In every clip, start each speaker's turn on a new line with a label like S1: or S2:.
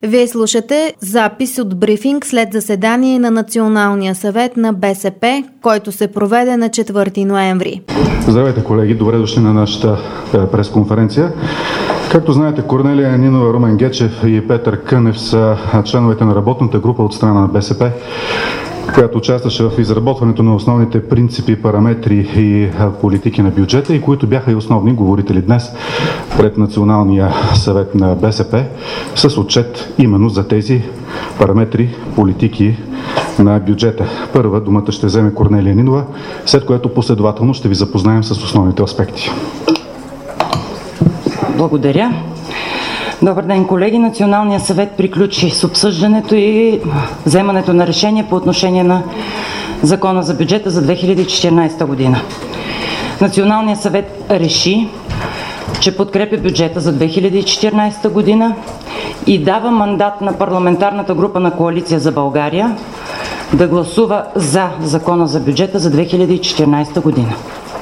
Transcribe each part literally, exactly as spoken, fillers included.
S1: Вие слушате запис от брифинг след заседание на Националния съвет на БСП, който се проведе на четвърти ноември.
S2: Здравейте, колеги! Добре дошли на нашата пресконференция. Както знаете, Корнелия Нинова, Румен Гечев и Петър Кънев са членовете на работната група от страна на БСП, която участваше в изработването на основните принципи, параметри и политики на бюджета и които бяха и основни говорители днес пред Националния съвет на БСП с отчет именно за тези параметри, политики на бюджета. Първа думата ще вземе Корнелия Нинова, след което последователно ще ви запознаем с основните аспекти.
S3: Благодаря. Добър ден, колеги! Националният съвет приключи с обсъждането и вземането на решение по отношение на Закона за бюджета за две хиляди и четиринадесета година. Националният съвет реши, че подкрепя бюджета за две хиляди и четиринадесета година и дава мандат на парламентарната група на Коалиция за България да гласува за Закона за бюджета за две хиляди и четиринадесета година.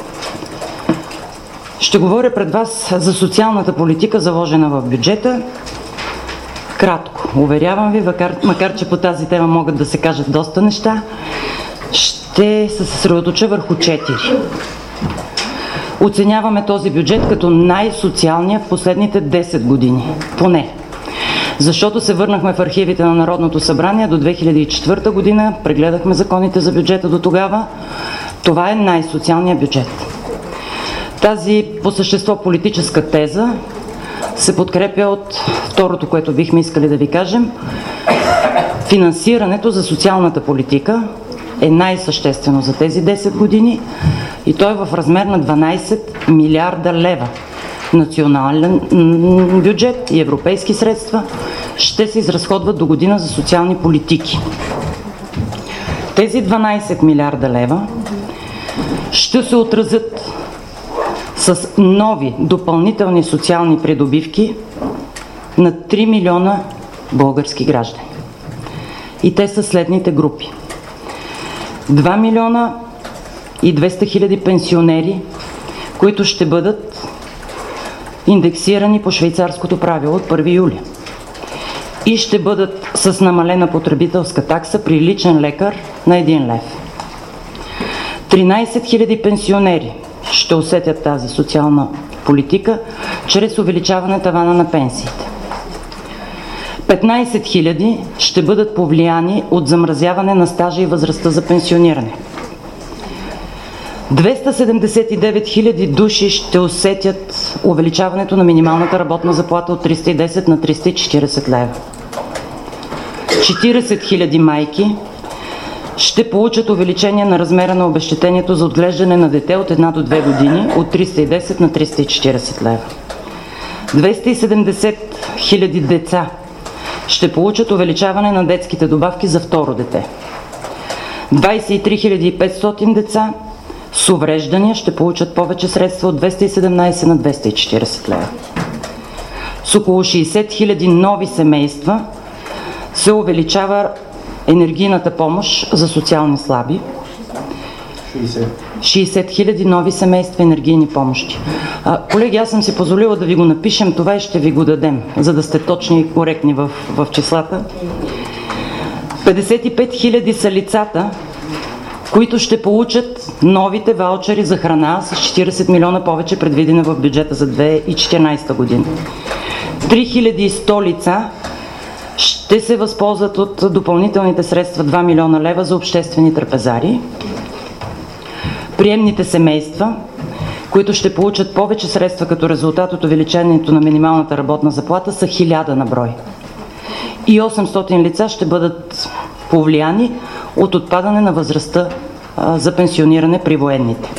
S3: Ще говоря пред вас за социалната политика, заложена в бюджета. Кратко, уверявам ви, макар, макар че по тази тема могат да се кажат доста неща, ще се съсредоточа върху четири. Оценяваме този бюджет като най-социалния в последните десет години, поне. Защото се върнахме в архивите на Народното събрание до две хиляди и четвърта година, прегледахме законите за бюджета до тогава. Това е най-социалният бюджет. Тази по същество политическа теза се подкрепя от второто, което бихме искали да ви кажем. Финансирането за социалната политика е най-съществено за тези десет години и то е в размер на дванадесет милиарда лева. Национален бюджет и европейски средства ще се изразходват до година за социални политики. Тези дванадесет милиарда лева ще се отразят с нови допълнителни социални придобивки на три милиона български граждани. И те са следните групи. два милиона и двеста хиляди пенсионери, които ще бъдат индексирани по швейцарското правило от първи юли и ще бъдат с намалена потребителска такса при личен лекар на един лев. тринадесет хиляди пенсионери ще усетят тази социална политика чрез увеличаване тавана на пенсиите. петнадесет хиляди ще бъдат повлияни от замразяване на стажа и възрастта за пенсиониране. двеста седемдесет и девет хиляди души ще усетят увеличаването на минималната работна заплата от триста и десет на триста и четиридесет лева. четиридесет хиляди майки ще получат увеличение на размера на обезщетението за отглеждане на дете от една до две години от триста и десет на триста и четиридесет лева. двеста и седемдесет хиляди деца ще получат увеличаване на детските добавки за второ дете. двадесет и три хиляди и петстотин деца с увреждания ще получат повече средства от двеста и седемнадесет на двеста и четиридесет лева. С около шейсет хиляди нови семейства се увеличава енергийната помощ за социални слаби. шейсет хиляди нови семейства енергийни помощи. А, колеги, аз съм си позволила да ви го напишем това и ще ви го дадем, за да сте точни и коректни в, в числата. петдесет и пет хиляди са лицата, които ще получат новите ваучери за храна с четиридесет милиона повече предвидена в бюджета за две хиляди и четиринадесета година. три хиляди и сто лица ще се възползват от допълнителните средства два милиона лева за обществени трапезари. Приемните семейства, които ще получат повече средства като резултат от увеличението на минималната работна заплата, са хиляда на брой. И осемстотин лица ще бъдат повлияни от отпадане на възрастта а, за пенсиониране при военните.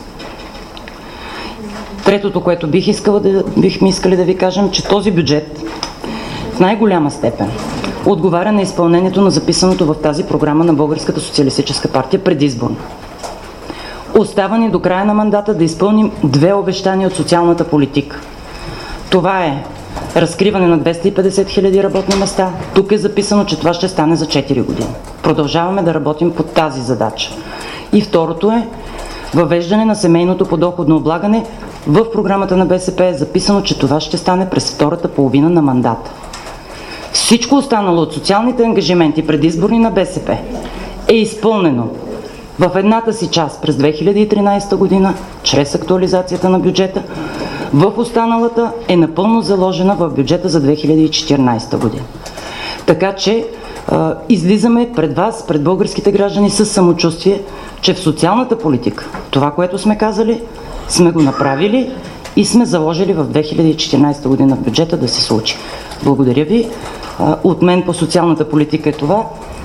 S3: Третото, което бих искала да, бихме искали да ви кажем, че този бюджет в най-голяма степен отговаря на изпълнението на записаното в тази програма на Българската социалистическа партия предизборно. Остава ни до края на мандата да изпълним две обещания от социалната политика. Това е разкриване на двеста и петдесет хиляди работни места. Тук е записано, че това ще стане за четири години. Продължаваме да работим по тази задача. И второто е въвеждане на семейното подоходно облагане. В програмата на БСП е записано, че това ще стане през втората половина на мандата. Всичко останало от социалните ангажименти предизборни на БСП е изпълнено в едната си част през две хиляди и тринадесета година, чрез актуализацията на бюджета, в останалата е напълно заложена в бюджета за две хиляди и четиринадесета година. Така че а, излизаме пред вас, пред българските граждани с самочувствие, че в социалната политика това, което сме казали, сме го направили и сме заложили в две хиляди и четиринадесета година в бюджета да се случи. Благодаря ви. А, от мен по социалната политика е това.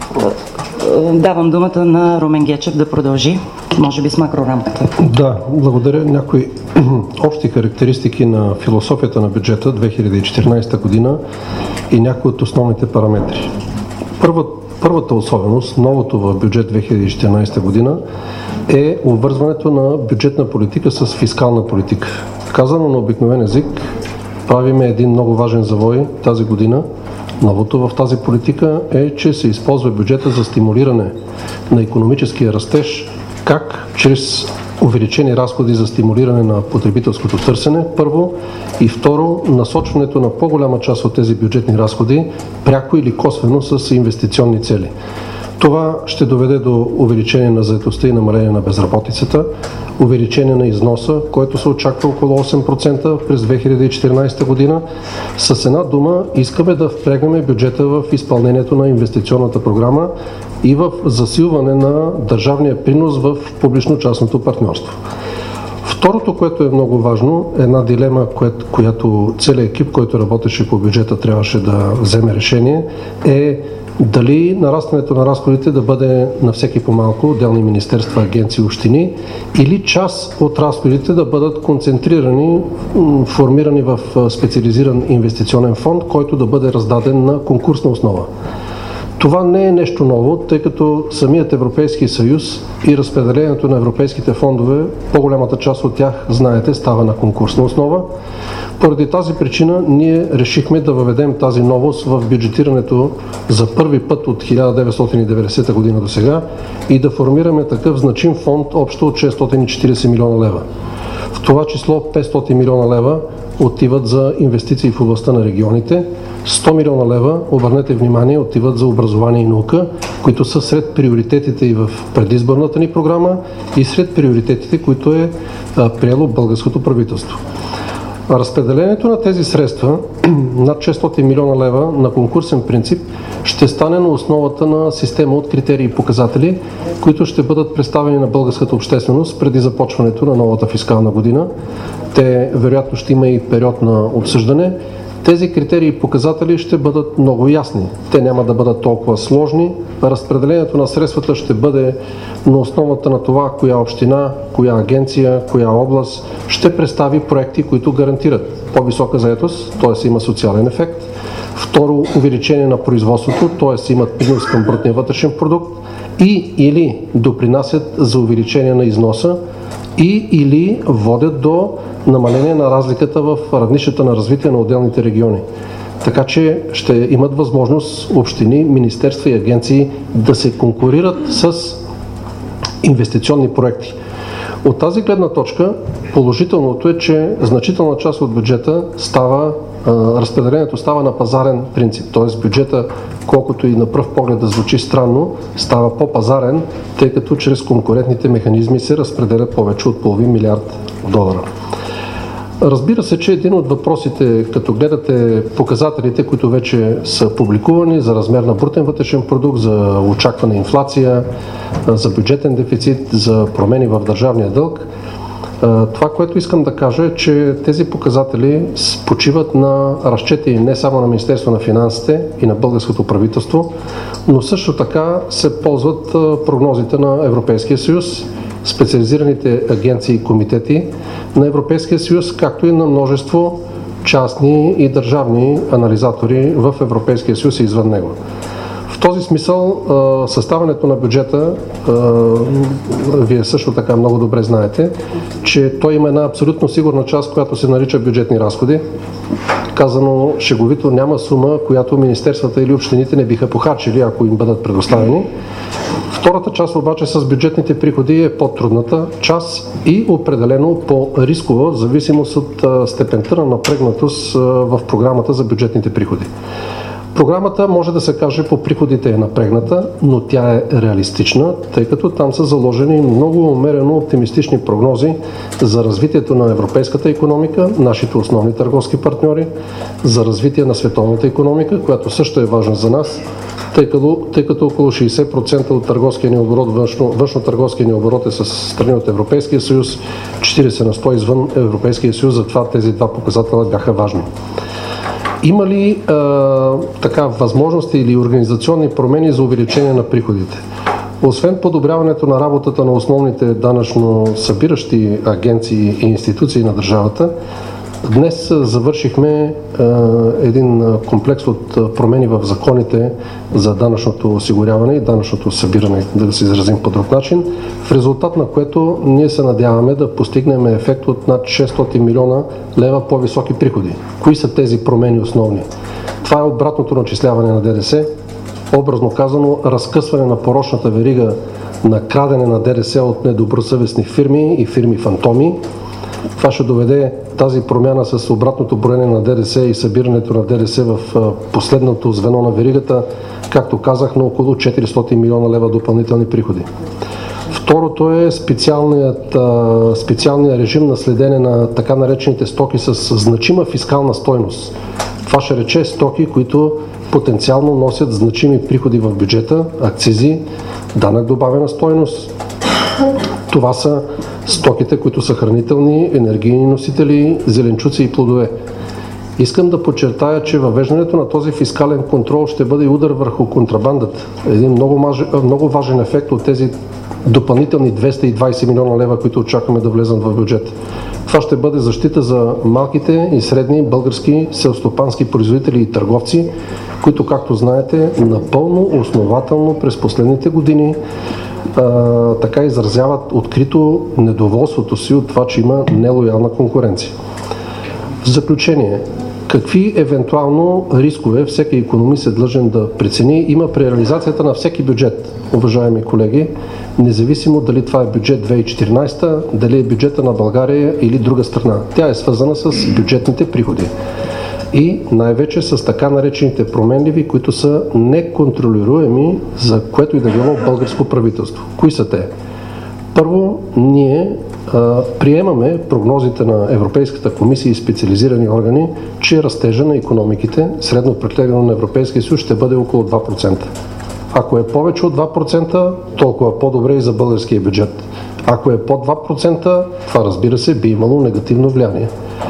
S3: Давам думата на Румен Гечев да продължи, може би с макрорамката.
S4: Да, благодаря. Някои общи характеристики на философията на бюджета две хиляди и четиринадесета година и някои от основните параметри. Първа, първата особеност, новото в бюджет две хиляди и четиринадесета година е обвързването на бюджетна политика с фискална политика. Казано на обикновен език, правиме един много важен завой тази година. Новото в тази политика е, че се използва бюджета за стимулиране на икономическия растеж, как чрез увеличени разходи за стимулиране на потребителското търсене, първо, и второ, насочването на по-голяма част от тези бюджетни разходи, пряко или косвено с инвестиционни цели. Това ще доведе до увеличение на заетостта и намаление на безработицата, увеличение на износа, който се очаква около осем процента през две хиляди и четиринадесета година. С една дума искаме да впрегнем бюджета в изпълнението на инвестиционната програма и в засилване на държавния принос в публично-частното партньорство. Второто, което е много важно, една дилема, която целият екип, който работеше по бюджета, трябваше да вземе решение, е дали нарастването на разходите да бъде на всеки по-малко, отделни министерства, агенции, общини, или част от разходите да бъдат концентрирани, формирани в специализиран инвестиционен фонд, който да бъде раздаден на конкурсна основа. Това не е нещо ново, тъй като самият Европейски съюз и разпределението на европейските фондове, по-голямата част от тях, знаете, става на конкурсна основа. Поради тази причина ние решихме да въведем тази новост в бюджетирането за първи път от хиляда деветстотин и деветдесета година до сега и да формираме такъв значим фонд общо от шестстотин и четиридесет милиона лева. В това число петстотин милиона лева отиват за инвестиции в областта на регионите, сто милиона лева, обърнете внимание, отиват за образование и наука, които са сред приоритетите и в предизборната ни програма и сред приоритетите, които е приело българското правителство. Разпределението на тези средства, над шестстотин милиона лева на конкурсен принцип, ще стане на основата на система от критерии и показатели, които ще бъдат представени на българската общественост преди започването на новата фискална година. Те вероятно ще има и период на обсъждане. Тези критерии и показатели ще бъдат много ясни. Те няма да бъдат толкова сложни. Разпределението на средствата ще бъде на основата на това, коя община, коя агенция, коя област ще представи проекти, които гарантират по-висока заетост, т.е. има социален ефект. Второ, увеличение на производството, т.е. имат принос към брутния вътрешен продукт и или допринасят за увеличение на износа и или водят до намаление на разликата в равнищата на развитие на отделните региони. Така че ще имат възможност общини, министерства и агенции да се конкурират с инвестиционни проекти. От тази гледна точка положителното е, че значителна част от бюджета става, разпределението става на пазарен принцип, т.е. бюджета, колкото и на пръв поглед да звучи странно, става по-пазарен, тъй като чрез конкурентните механизми се разпределя повече от половин милиард долара. Разбира се, че един от въпросите, като гледате показателите, които вече са публикувани за размер на брутен вътрешен продукт, за очаквана инфлация, за бюджетен дефицит, за промени в държавния дълг, това, което искам да кажа е, че тези показатели почиват на разчети не само на Министерство на финансите и на българското правителство, но също така се ползват прогнозите на Европейския съюз, специализираните агенции и комитети на Европейския съюз, както и на множество частни и държавни анализатори в Европейския съюз и извън него. В този смисъл съставянето на бюджета, вие също така много добре знаете, че той има една абсолютно сигурна част, която се нарича бюджетни разходи. Казано шеговито, няма сума, която министерствата или общините не биха похарчили, ако им бъдат предоставени. Втората част обаче с бюджетните приходи е по-трудната част и определено по-рискова, в зависимост от степента на напрегнатост в програмата за бюджетните приходи. Програмата може да се каже по приходите е напрегната, но тя е реалистична, тъй като там са заложени много умерено оптимистични прогнози за развитието на европейската икономика, нашите основни търговски партньори, за развитие на световната икономика, която също е важна за нас, тъй като, тъй като около шейсет процента от търговския ни оборот, външно, външно-търговския ни оборот е с страни от Европейския съюз, четирийсет на сто извън Европейския съюз, затова тези два показателя бяха важни. Има ли а, така възможности или организационни промени за увеличение на приходите? Освен подобряването на работата на основните данъчно събиращи агенции и институции на държавата, днес завършихме а, един комплекс от промени в законите за данъчното осигуряване и данъчното събиране, да се изразим по друг начин, в резултат на което ние се надяваме да постигнем ефект от над шестстотин милиона лева по-високи приходи. Кои са тези промени основни? Това е обратното начисляване на ДДС, образно казано разкъсване на порочната верига на крадене на ДДС от недобросъвестни фирми и фирми фантоми. Това ще доведе тази промяна с обратното броене на ДДС и събирането на ДДС в последното звено на веригата, както казах, на около четиристотин милиона лева допълнителни приходи. Второто е специалният, специалният режим на следене на така наречените стоки с значима фискална стойност. Това ще рече стоки, които потенциално носят значими приходи в бюджета, акцизи, данък добавена стойност. Това са стоките, които са хранителни, енергийни носители, зеленчуци и плодове. Искам да подчертая, че въвеждането на този фискален контрол ще бъде удар върху контрабандата. Един много, маж... много важен ефект от тези допълнителни двеста и двайсет милиона лева, които очакваме да влезат в бюджет. Това ще бъде защита за малките и средни български селскостопански производители и търговци, които, както знаете, напълно основателно през последните години а, така изразяват открито недоволството си от това, че има нелоялна конкуренция. В заключение, какви евентуално рискове всеки икономист е длъжен да прецени има при реализацията на всеки бюджет, уважаеми колеги, независимо дали това е бюджет две хиляди и четиринайсета, дали е бюджета на България или друга страна. Тя е свързана с бюджетните приходи и най-вече с така наречените променливи, които са неконтролируеми, за което и да било българско правителство. Кои са те? Първо, ние а, приемаме прогнозите на Европейската комисия и специализирани органи, че растежа на икономиките, средно прегледано на Европейския съюз, ще бъде около два процента. Ако е повече от два процента, толкова по-добре и за българския бюджет. Ако е под два процента, това, разбира се, би имало негативно влияние.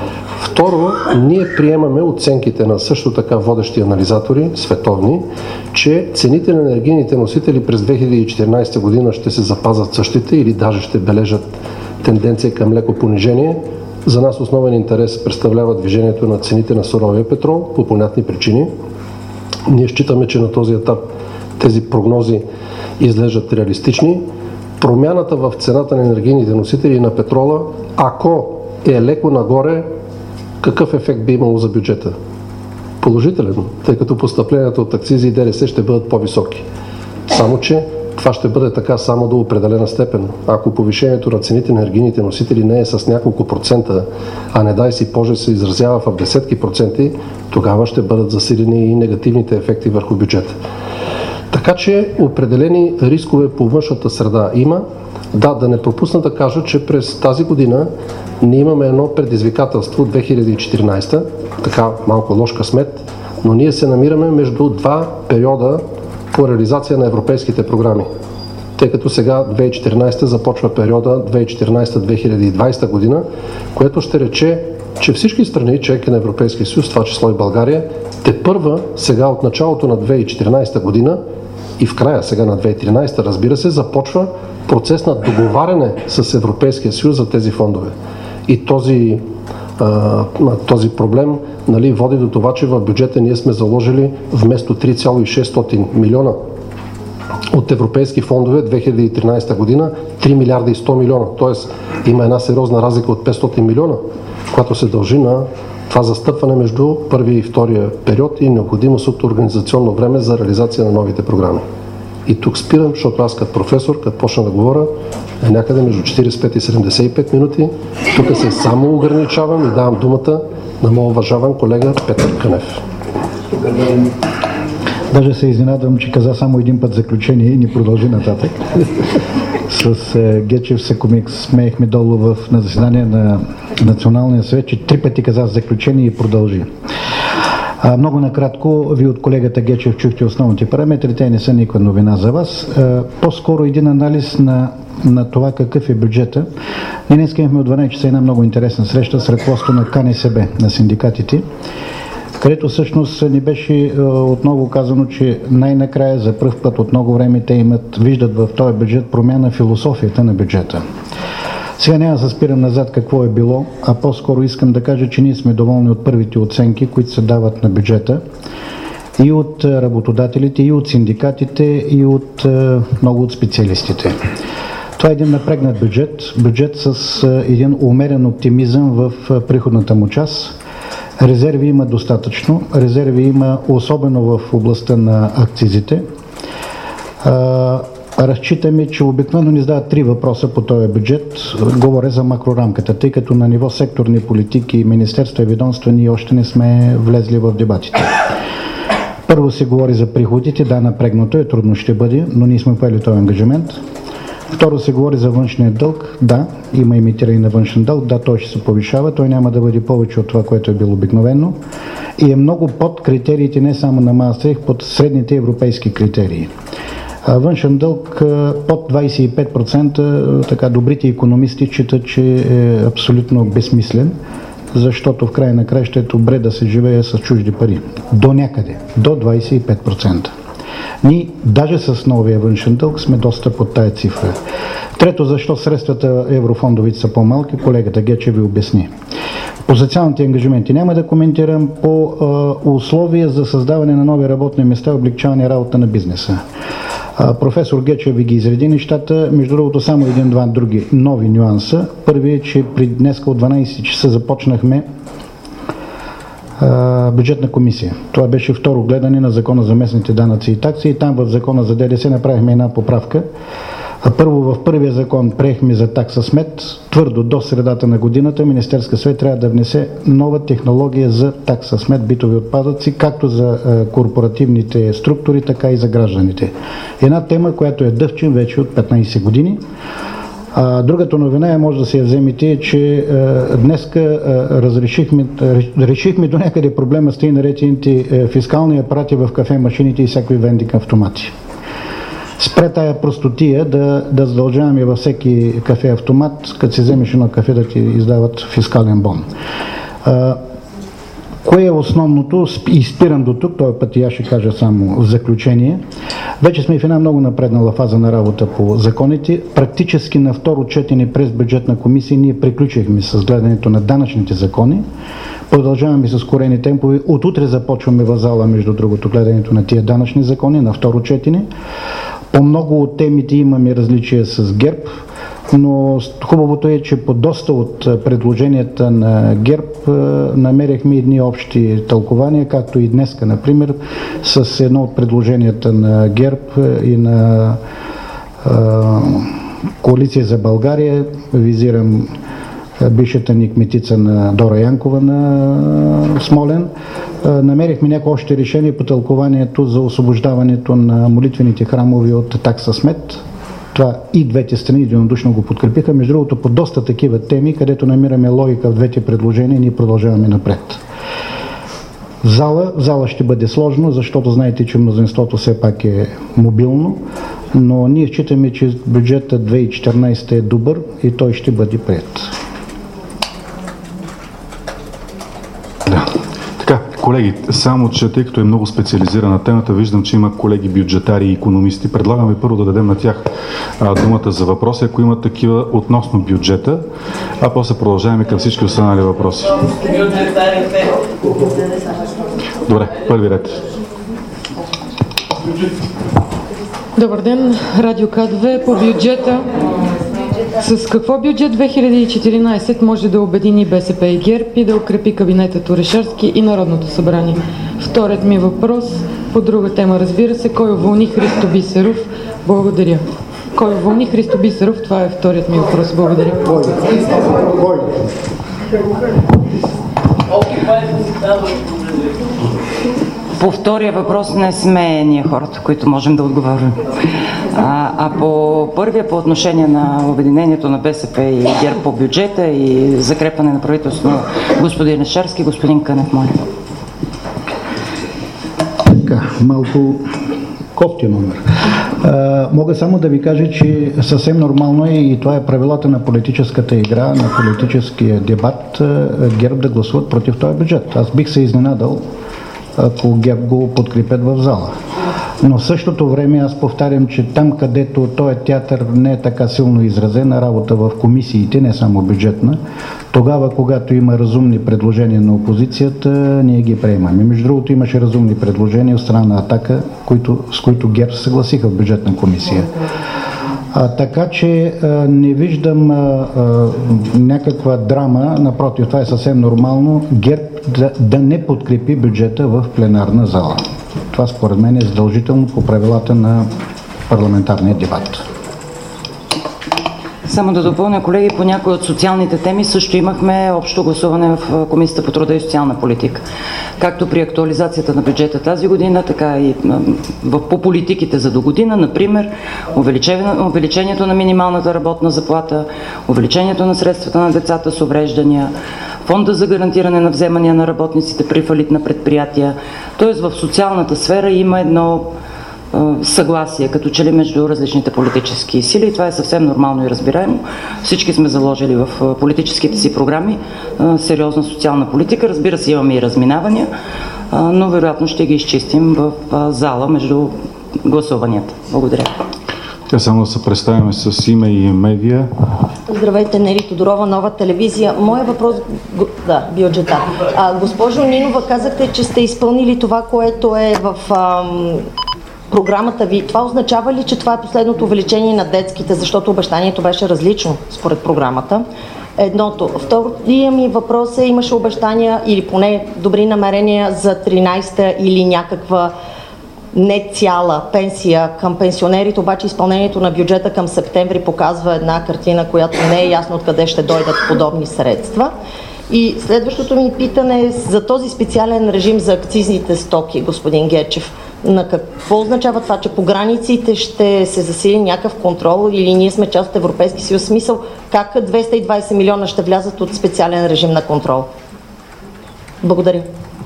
S4: Второ, ние приемаме оценките на също така водещи анализатори, световни, че цените на енергийните носители през две хиляди и четиринайсета година ще се запазят същите или даже ще бележат тенденция към леко понижение. За нас основен интерес представлява движението на цените на суровия петрол по понятни причини. Ние считаме, че на този етап тези прогнози изглеждат реалистични. Промяната в цената на енергийните носители и на петрола, ако е леко нагоре, какъв ефект би имало за бюджета? Положителен, тъй като постъпленията от акцизи и ДДС ще бъдат по-високи. Само че това ще бъде така само до определена степен. Ако повишението на цените на енергийните носители не е с няколко процента, а не дай си Боже се изразява в десетки проценти, тогава ще бъдат засилени и негативните ефекти върху бюджета. Така че определени рискове по външната среда има. Да, да не пропусна да кажа, че през тази година ние имаме едно предизвикателство две хиляди и четиринайсета, така малко лош късмет, но ние се намираме между два периода по реализация на европейските програми. Тъй като сега две хиляди и четиринайсета започва периода две хиляди и четиринайсета - две хиляди и двайсета година, което ще рече, че всички страни, членки на Европейския съюз, това число и България, тепърва сега от началото на две хиляди и четиринайсета година и в края сега на две хиляди и тринайсета, разбира се, започва процес на договаряне с Европейския съюз за тези фондове. И този, а, този проблем, нали, води до това, че в бюджета ние сме заложили вместо три цяло и шестстотин милиона от европейски фондове две хиляди и тринайсета година три милиарда и сто милиона. Тоест има една сериозна разлика от петстотин милиона, която се дължи на това застъпване между първия и втория период и необходимост от организационно време за реализация на новите програми. И тук спирам, защото аз като професор, като почна да говоря, е някъде между четирийсет и пет и седемдесет и пет минути. Тук се само ограничавам и давам думата на моят уважаван колега Петър Кънев.
S5: Даже се изненадвам, че каза само един път заключение и ни продължи нататък. С е, Гечев се смеехме долу в, на заседание на Националния съвет, че три пъти каза заключение и продължи. А, много накратко, ви от колегата Гечев чухте основните параметри, те не са никаква новина за вас. А, по-скоро един анализ на, на това какъв е бюджета. Ние днес имахме от дванайсет часа една много интересна среща с ръководството на КНСБ, на синдикатите, където всъщност ни беше отново казано, че най-накрая за пръв път от много време те имат, виждат в този бюджет промяна философията на бюджета. Сега няма да се спирам назад какво е било, а по-скоро искам да кажа, че ние сме доволни от първите оценки, които се дават на бюджета и от работодателите, и от синдикатите, и от много от специалистите. Това е един напрегнат бюджет, бюджет с един умерен оптимизъм в приходната му част. Резерви има достатъчно, резерви има особено в областта на акцизите. Разчитаме, че обикновено ни задават три въпроса по този бюджет. Говоря за макрорамката, тъй като на ниво секторни политики, министерства и ведомства ние още не сме влезли в дебатите. Първо се говори за приходите, да, напрегнато е, трудно ще бъде, но ние сме поели този ангажимент. Второ се говори за външния дълг, да, има имитиране на външен дълг, да, той ще се повишава, той няма да бъде повече от това, което е било обикновено и е много под критериите не само на Маастрихт, под средните европейски критерии. Външен дълг под двайсет и пет процента, така добрите икономисти считат, че е абсолютно безсмислен, защото в края на краища е добре да се живее с чужди пари. До някъде, до двайсет и пет процента. Ние, даже с новия външен дълг, сме доста под тая цифра. Трето, защо средствата еврофондовите са по-малки, колегата Гечев ви обясни. По социалните ангажименти няма да коментирам, по а, условия за създаване на нови работни места и облегчаване работа на бизнеса. А, професор Гечев ви ги изреди нещата, между другото само един-два други нови нюанса. Първият е, че при днеска от дванайсет часа започнахме бюджетна комисия. Това беше второ гледане на Закона за местните данъци и такси и там в Закона за ДДС направихме една поправка. Първо в първия закон приехме за такса смет, твърдо до средата на годината Министерския съвет трябва да внесе нова технология за такса смет битови отпадъци, както за корпоративните структури, така и за гражданите. Една тема, която е дъвчен вече от петнайсет години. А, другата новина е, може да се я вземете, че а, днеска а, разрешихме, решихме до някъде проблема с тъй наречените фискални апарати в кафе машините и всякакви вендинг автомати. Спре тая простотия да, да задължаваме във всеки кафе автомат, като се вземеш едно кафе, да ти издават фискален бон. А, Кое е основното? И спирам до тук, този път и аз ще кажа само в заключение. Вече сме в една много напреднала фаза на работа по законите. Практически на второ четене през бюджетна комисия ние приключихме с гледането на данъчните закони. Продължаваме с ускорени темпове. От утре започваме в зала, между другото, гледането на тия данъчни закони на второ четене. По много от темите имаме различия с ГЕРБ, но хубавото е, че по доста от предложенията на ГЕРБ намерихме едни общи тълкования, както и днеска, например, с едно от предложенията на ГЕРБ и на Коалиция за България, визирам бившата ни кметица на Дора Янкова на Смолен, намерихме някои още решения по тълкованието за освобождаването на молитвените храмове от такса смет. Това и двете страни единодушно го подкрепиха. Между другото, по доста такива теми, където намираме логика в двете предложения, ние продължаваме напред. В зала, в зала ще бъде сложно, защото знаете, че мнозинството все пак е мобилно, но ние считаме, че бюджетът две хиляди и четиринайсета е добър и той ще бъде приет.
S2: Да. Така, колеги, само че тъй като е много специализирана темата, виждам, че има колеги бюджетари и икономисти. Предлагаме първо да дадем на тях а, думата за въпроси, ако имат такива относно бюджета, а после продължаваме към всички останали въпроси. Добре, първи ред.
S6: Добър ден, Радио К две по бюджета. С какво бюджет две хиляди и четиринайсета може да обедини БСП и ГЕРБ и да укрепи кабинетът Орешарски и Народното събрание? Вторият ми въпрос по друга тема, разбира се, кой уволни Христо Бисеров? Благодаря. Кой уволни Христо Бисеров? Това е вторият ми въпрос. Благодаря.
S3: По втория въпрос не сме ние хората, които можем да отговорим. А, а по първия, по отношение на обединението на БСП и ГЕРБ по бюджета и закрепване на правителството на господин Орешарски, господин Кънев, моля.
S5: Така, малко кофти номер. А, мога само да ви кажа, че съвсем нормално е и това е правилата на политическата игра, на политическия дебат, ГЕРБ да гласуват против този бюджет. Аз бих се изненадал, ако ГЕРБ го подкрепят в зала. Но в същото време аз повтарям, че там, където този театър не е така силно изразен, работа в комисиите, не само бюджетна, тогава, когато има разумни предложения на опозицията, ние ги приемаме. Между другото, имаше разумни предложения от страна на Атака, които, с които ГЕРБ се съгласиха в бюджетна комисия. А, така че а, не виждам а, а, някаква драма, напротив, това е съвсем нормално, ГЕРБ да, да не подкрепи бюджета в пленарна зала. Това според мен е задължително по правилата на парламентарния дебат.
S3: Само да допълня, колеги, по някои от социалните теми също имахме общо гласуване в Комисията по труда и социална политика. Както при актуализацията на бюджета тази година, така и по политиките за до година, например, увеличението на минималната работна заплата, увеличението на средствата на децата с увреждания, фонда за гарантиране на вземания на работниците при фалит на предприятия. Тоест в социалната сфера има едно съгласие, като че ли между различните политически сили, и това е съвсем нормално и разбираемо. Всички сме заложили в политическите си програми сериозна социална политика. Разбира се, имаме и разминавания, но вероятно ще ги изчистим в зала между гласуванията. Благодаря.
S2: Те само да се представяме с име и медия.
S7: Здравейте, Нели Тодорова, Нова телевизия. Моя въпрос, да, бюджета. А, госпожо Нинова, казахте, че сте изпълнили това, което е в ам, програмата ви. Това означава ли, че това е последното увеличение на детските, защото обещанието беше различно според програмата? Едното. Втория ми въпрос е, имаше обещания или поне добри намерения за тринайсета или някаква не цяла пенсия към пенсионерите, обаче изпълнението на бюджета към септември показва една картина, която не е ясно откъде ще дойдат подобни средства. И следващото ми питане е за този специален режим за акцизните стоки, господин Гечев. На какво означава това, че по границите ще се засили някакъв контрол или ние сме част от Европейски съюз? Смисъл, как двеста и двайсет милиона ще влязат от специален режим на контрол? Благодаря.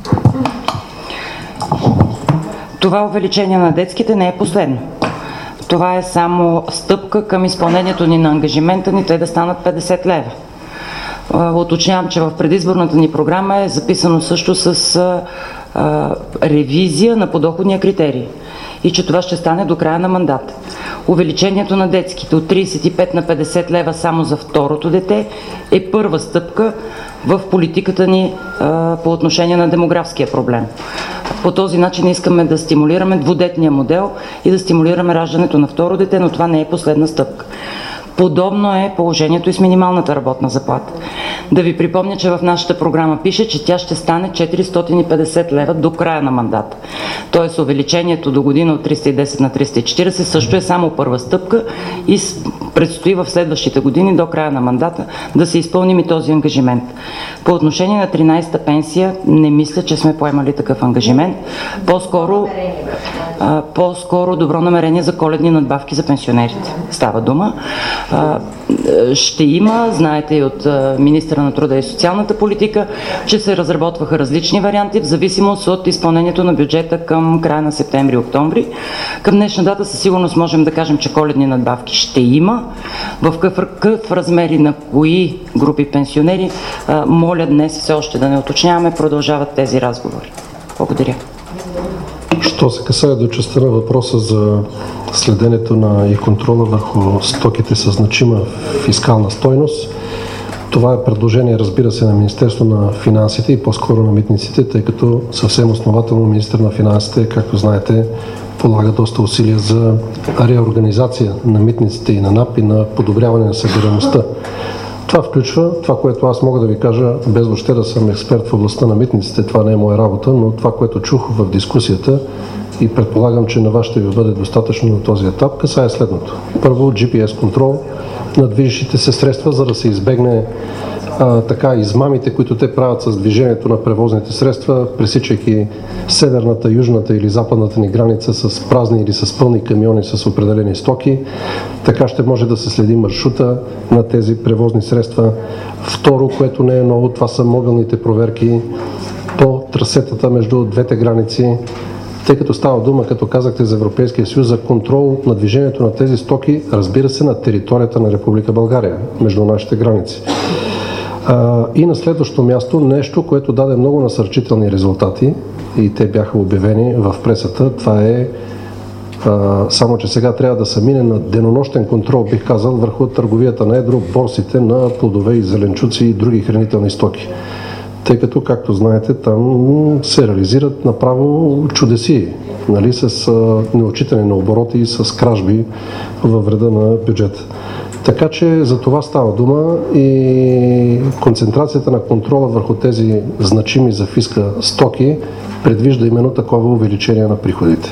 S3: Това увеличение на детските не е последно. Това е само стъпка към изпълнението ни на ангажимента ни, те да станат петдесет лева. Уточнявам, че в предизборната ни програма е записано също с а, ревизия на подоходния критерий и че това ще стане до края на мандата. Увеличението на детските от трийсет и пет на петдесет лева само за второто дете е първа стъпка в политиката ни а, по отношение на демографския проблем. По този начин искаме да стимулираме двудетния модел и да стимулираме раждането на второ дете, но това не е последна стъпка. Подобно е положението и с минималната работна заплата. Да ви припомня, че в нашата програма пише, че тя ще стане четиристотин и петдесет лева до края на мандата. Тоест увеличението до година от триста и десет на триста и четирийсет също е само първа стъпка и предстои в следващите години до края на мандата да се изпълним и този ангажимент. По отношение на тринайсета пенсия не мисля, че сме поемали такъв ангажимент. По-скоро, по-скоро добро намерение за коледни надбавки за пенсионерите. Става дума. Ще има, знаете и от министъра на труда и социалната политика, че се разработваха различни варианти в зависимост от изпълнението на бюджета към края на септември-октомври. Към днешна дата със сигурност можем да кажем, че коледни надбавки ще има. В какъв размер и на кои групи пенсионери, моля днес все още да не уточняваме, продължават тези разговори. Благодаря.
S4: Що се касае до частта на въпроса за следенето на и контрола върху стоките с значима фискална стойност, това е предложение, разбира се, на Министерство на финансите и по-скоро на митниците, тъй като съвсем основателно министър на финансите, както знаете, полага доста усилия за реорганизация на митниците и на НАП и на подобряване на събираемостта. Това включва това, което аз мога да ви кажа, без въобще да съм експерт в областта на митниците, това не е моя работа, но това, което чух в дискусията и предполагам, че на вас ще ви бъде достатъчно на този етап, касае следното. Първо, джи пи ес контрол на движещите се средства, за да се избегне а, така измамите, които те правят с движението на превозните средства, пресичайки северната, южната или западната ни граница с празни или с пълни камиони с определени стоки. Така ще може да се следи маршрута на тези превозни средства. Второ, което не е ново, това са мобилните проверки по трасетата между двете граници, тъй като става дума, като казахте, за Европейския съюз, за контрол на движението на тези стоки, разбира се, на територията на Република България, между нашите граници. А, и на следващо място нещо, което даде много насърчителни резултати и те бяха обявени в пресата, това е а, само, че сега трябва да се мине на денонощен контрол, бих казал, върху търговията на едро, борсите на плодове и зеленчуци и други хранителни стоки. Тъй като, както знаете, там се реализират направо чудеси, нали, с а, неотчитане на обороти и с кражби във вреда на бюджета. Така че за това става дума и концентрацията на контрола върху тези значими за фиска стоки предвижда именно такова увеличение на приходите.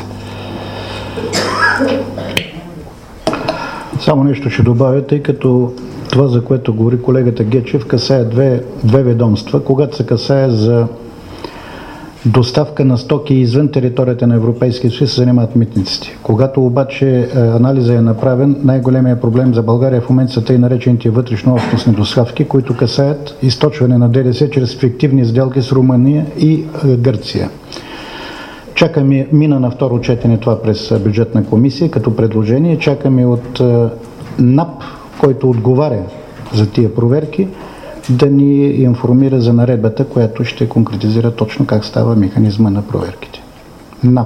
S5: Само нещо ще добавя, тъй като това, за което говори колегата Гечев, касае две, две ведомства. Когато се касае за доставка на стоки извън територията на Европейския съюз, се занимават митниците. Когато обаче анализа е направен, най-големият проблем за България в момента са тъй наречените вътрешно-общностни доставки, които касаят източване на ДДС чрез фиктивни сделки с Румъния и Гърция. Чакаме, мина на второ четене това през бюджетна комисия като предложение, чакаме от НАП, който отговаря за тия проверки, да ни информира за наредбата, която ще конкретизира точно как става механизма на проверките. НАП.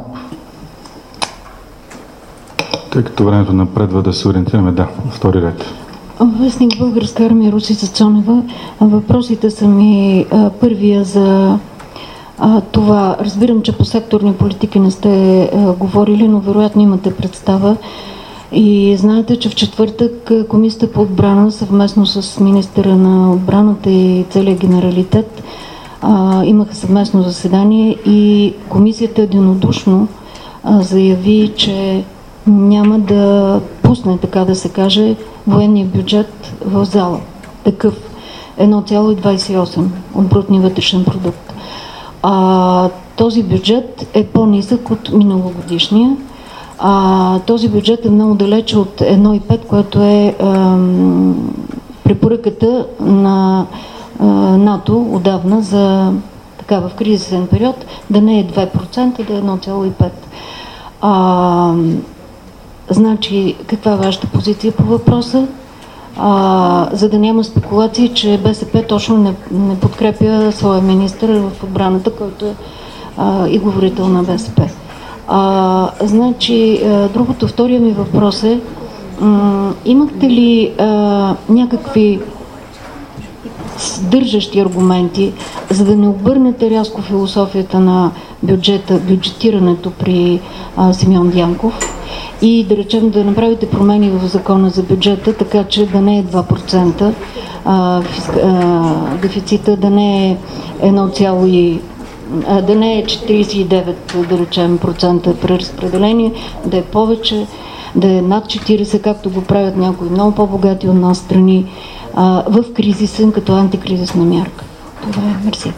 S2: Тъй като времето напредва, да се ориентираме, да, втори ред.
S8: Вестник Българска армия, Русица Цонева. Въпросите са ми а, първия за а, това. Разбирам, че по секторни политики не сте а, говорили, но вероятно имате представа. И знаете, че в четвъртък Комисията по отбрана съвместно с министъра на отбраната и целият генералитет а, имаха съвместно заседание и комисията единодушно а, заяви, че няма да пусне, така да се каже, военния бюджет в зала. Такъв едно цяло двадесет и осем от брутния вътрешен продукт. А, този бюджет е по-нисък от миналогодишния. А, този бюджет е много далече от едно цяло пет, което е ам, препоръката на а, НАТО отдавна за така в кризисен период да не е две процента, да е едно цяло пет. А, значи, каква е вашата позиция по въпроса? А, за да няма спекулации, че БСП точно не, не подкрепя своя министър в отбраната, който е а, и говорител на БСП. А, значи, а, другото, втория ми въпрос е, м- имахте ли а, някакви съдържащи аргументи, за да не обърнете рязко философията на бюджета, бюджетирането при а, Симеон Дянков и да речем да направите промени в закона за бюджета, така че да не е два процента а, фиска, а, дефицита, да не е едно цяло и да не е четиридесет и девет, да речем, процента преразпределение, да е повече, да е над четиридесет, както го правят някои много по-богати от нас страни, а, в кризисен, като антикризисна мярка. Това е. Мерси.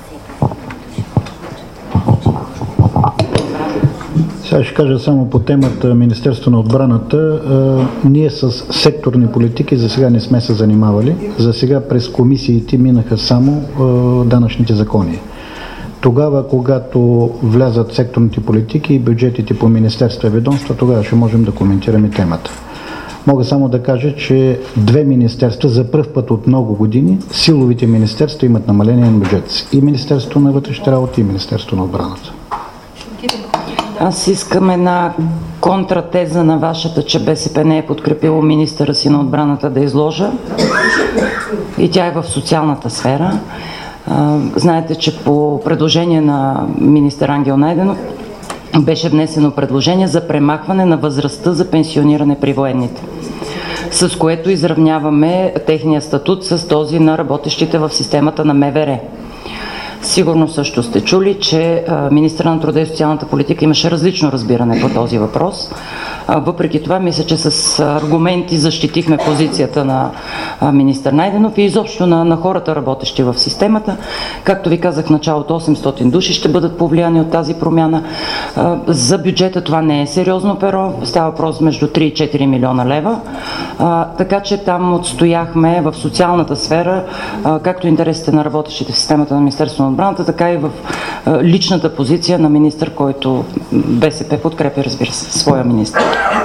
S5: Сега ще кажа само по темата Министерство на отбраната. А, ние с секторни политики за сега не сме се занимавали. За сега през комисиите минаха само а, данъчните закони. Тогава, когато влязат секторните политики и бюджетите по министерства и ведомства, тогава ще можем да коментираме темата. Мога само да кажа, че две министерства за пръв път от много години, силовите министерства имат намаление на бюджет си. И Министерство на вътрешните работи, и Министерство на отбраната.
S3: Аз искам една контратеза на вашата, че БСП не е подкрепило министъра си на отбраната да изложа. И тя е в социалната сфера. Знаете, че по предложение на министър Ангел Найденов беше внесено предложение за премахване на възрастта за пенсиониране при военните, с което изравняваме техния статут с този на работещите в системата на МВР. Сигурно също сте чули, че министърът на труда и социалната политика имаше различно разбиране по този въпрос. Въпреки това, мисля, че с аргументи защитихме позицията на министър Найденов и изобщо на, на хората, работещи в системата. Както ви казах в началото, осемстотин души ще бъдат повлияни от тази промяна. За бюджета това не е сериозно перо, става въпрос между три и четири милиона лева, така че там отстояхме в социалната сфера, както интересите на работещите в системата на Министерството на отбраната, така и в личната позиция на министър, който БСП подкрепя, разбира се, своя министър.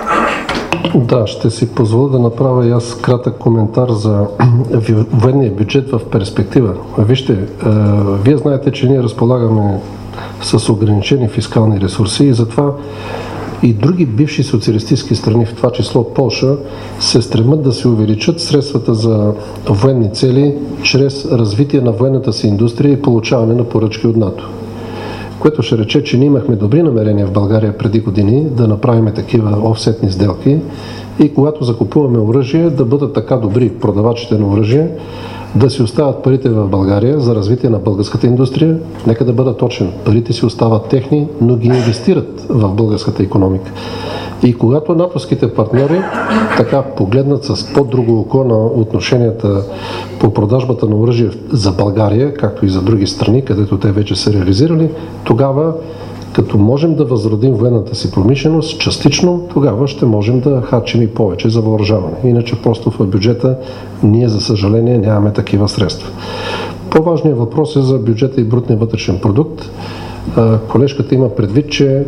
S4: Да, ще си позволя да направя и аз кратък коментар за военния бюджет в перспектива. Вижте, вие знаете, че ние разполагаме с ограничени фискални ресурси и затова и други бивши социалистически страни, в това число Полша, се стремят да се увеличат средствата за военни цели чрез развитие на военната си индустрия и получаване на поръчки от НАТО. Което ще рече, че ние имахме добри намерения в България преди години да направим такива офсетни сделки и когато закупуваме оръжие, да бъдат така добри продавачите на оръжие, да си остават парите в България за развитие на българската индустрия. Нека да бъда точен. Парите си остават техни, но ги инвестират в българската икономика. И когато натовските партньори така погледнат с по-друго око на отношенията по продажбата на оръжие за България, както и за други страни, където те вече са реализирали, тогава, като можем да възродим военната си промишленост частично, тогава ще можем да харчим и повече за въоръжаване. Иначе просто в бюджета ние, за съжаление, нямаме такива средства. По-важният въпрос е за бюджета и брутния вътрешен продукт. Колежката има предвид, че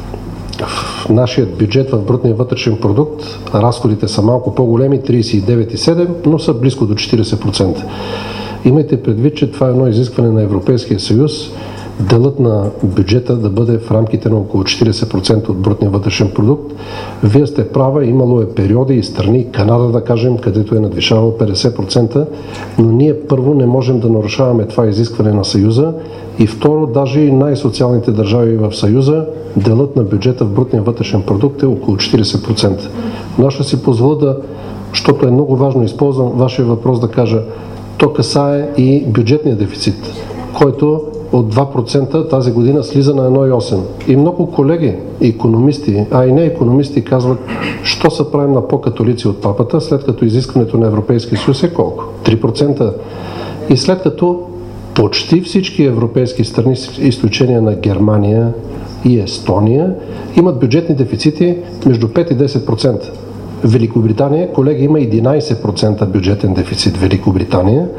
S4: в нашия бюджет в брутния вътрешен продукт разходите са малко по-големи, тридесет и девет цяло и седем, но са близко до четиридесет процента. Имайте предвид, че това е едно изискване на Европейския съюз, делът на бюджета да бъде в рамките на около четиридесет процента от брутния вътрешен продукт. Вие сте права, имало е периоди и страни, Канада да кажем, където е надвишавал петдесет процента, но ние първо не можем да нарушаваме това изискване на Съюза и второ, даже и най-социалните държави в Съюза, делът на бюджета в брутния вътрешен продукт е около четиридесет процента. Но аз ще си позволя да, защото е много важно, използвам вашия въпрос да кажа, то касае и бюджетния дефицит, който от два процента тази година слиза на едно цяло и осем. И много колеги, икономисти, а и не икономисти казват, що се правим на по-католици от папата, след като изискването на Европейския съюз е колко? три процента. И след като почти всички европейски страни, с изключение на Германия и Естония, имат бюджетни дефицити между пет и десет процента. Великобритания, колеги, има единадесет процента бюджетен дефицит в Великобритания,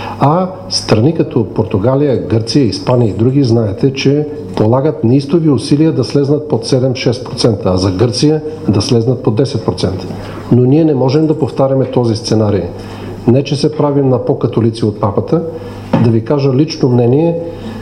S4: а страни като Португалия, Гърция, Испания и други, знаете, че полагат неистови усилия да слезнат под седем-шест процента, а за Гърция да слезнат под десет процента. Но ние не можем да повтаряме този сценарий. Не, че се правим на по-католици от папата. Да ви кажа лично мнение,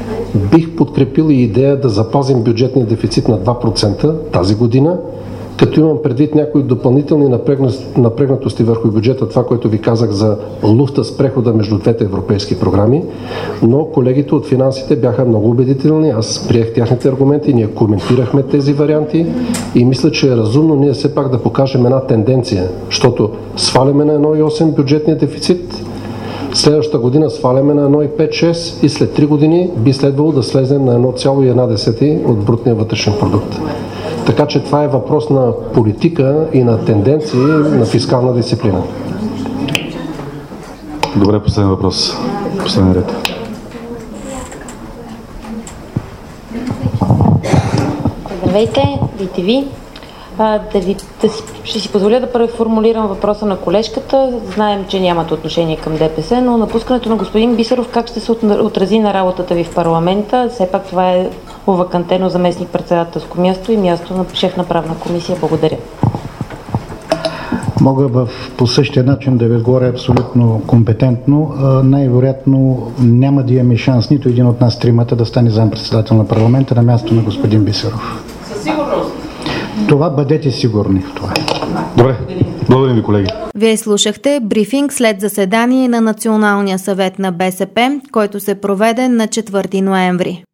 S4: бих подкрепил и идея да запазим бюджетния дефицит на два процента тази година, като имам предвид някои допълнителни напрегнатости върху бюджета, това, което ви казах за луфта с прехода между двете европейски програми, но колегите от финансите бяха много убедителни, аз приех тяхните аргументи, ние коментирахме тези варианти и мисля, че е разумно ние все пак да покажем една тенденция, защото сваляме на едно цяло и осем бюджетния дефицит, следващата година сваляме на едно цяло и пет-шест и след три години би следвало да слезем на едно цяло и една десета от брутния вътрешен продукт. Така че това е въпрос на политика и на тенденции на фискална дисциплина.
S2: Добре, последен въпрос. Последен ред.
S9: Здравейте, вийте ви. А, да ви да си, ще си позволя да преформулирам въпроса на колежката. Знаем, че нямате отношение към ДПС, но напускането на господин Бисеров как ще се отрази на работата ви в парламента? Все пак това е овакантено заместник-председателско място и място на шеф на правна комисия. Благодаря.
S5: Мога в, по същия начин да ви отговоря абсолютно компетентно. Най-вероятно няма да имаме шанс нито един от нас тримата да стане заместник-председател на парламента на място на господин Бисеров.
S9: Със сигурност.
S5: Това бъдете сигурни в това.
S2: Добре. Благодарим ви, колеги.
S1: Вие слушахте брифинг след заседание на Националния съвет на БСП, който се проведе на четвърти ноември.